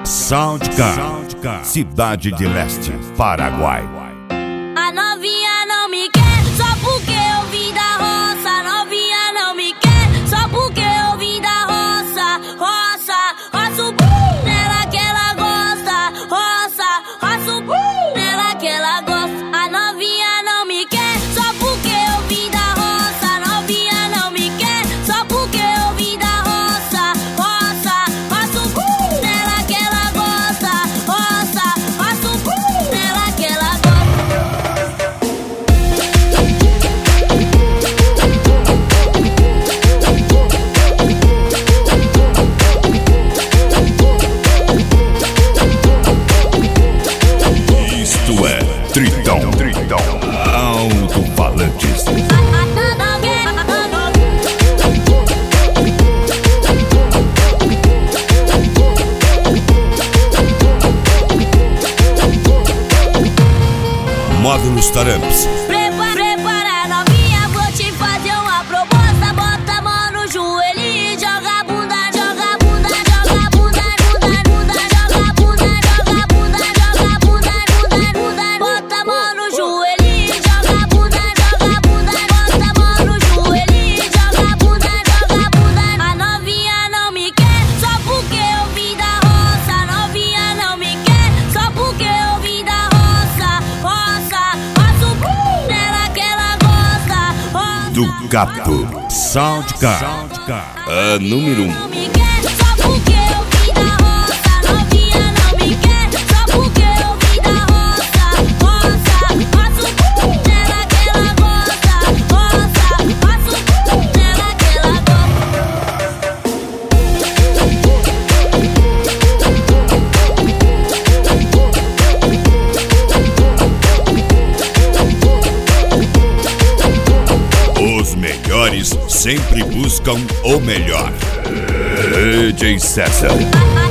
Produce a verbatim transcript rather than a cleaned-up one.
Soundcar, Cidade de Leste, Paraguai. A novinha não me quer só porque eu vim da roça. A novinha não me quer só porque eu vim da roça. Roça, roça o bum nela que ela gosta. Roça, roça o bum nela que ela gosta. A novinha não me quer só porque eu vim da roça. A novinha não me quer só porque eu vim da roça. Roça, roça o bum nela que ela gosta. Roça, roça o bum nela que ela gosta. Isto é Tritão, Tritão, Alto-Falantes. Módulos Taramps. Prepara, prepara, novinha, vou te fazer uma proposta. Bota a mão no joelho e joga a bunda, joga a bunda, joga a bunda, bunda, bunda, joga a bunda, joga a bunda, joga a bunda, bunda, bunda. Bota a mão no joelho e joga a bunda, joga a bunda, bota a mão no joelho e joga a bunda, joga a bunda. A novinha não me quer só porque eu vim da roça. A novinha não me quer só porque eu vim da roça. Roça, roça o bum nela que ela gosta. Roça, Do Capo, Soundcar, a número um. não me quer só porque eu vim da roça. A novinha não me quer só porque eu vim da roça. Roça, roça o bum nela que ela gosta. Roça, roça o bum nela que ela Os melhores sempre buscam o melhor. D J César. gosta.